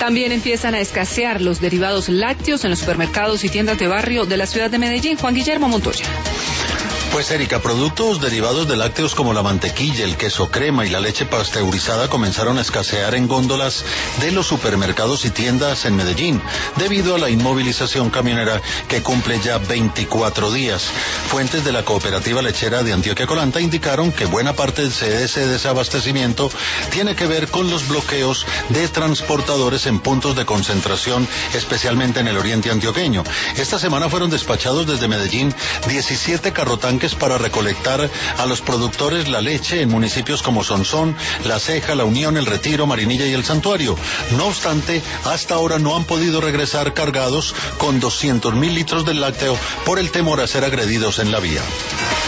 También empiezan a escasear los derivados lácteos en los supermercados y tiendas de barrio de la ciudad de Medellín. Juan Guillermo Montoya. Pues Erika, productos derivados de lácteos como la mantequilla, el queso crema y la leche pasteurizada comenzaron a escasear en góndolas de los supermercados y tiendas en Medellín, debido a la inmovilización camionera que cumple ya 24 días. Fuentes de la cooperativa lechera de Antioquia Colanta indicaron que buena parte de ese desabastecimiento tiene que ver con los bloqueos de transportadores en puntos de concentración, especialmente en el oriente antioqueño. Esta semana fueron despachados desde Medellín 17 carrotanques para recolectar a los productores la leche en municipios como Sonsón, La Ceja, La Unión, El Retiro, Marinilla y El Santuario. No obstante, hasta ahora no han podido regresar cargados con 200.000 litros de lácteo por el temor a ser agredidos en la vía.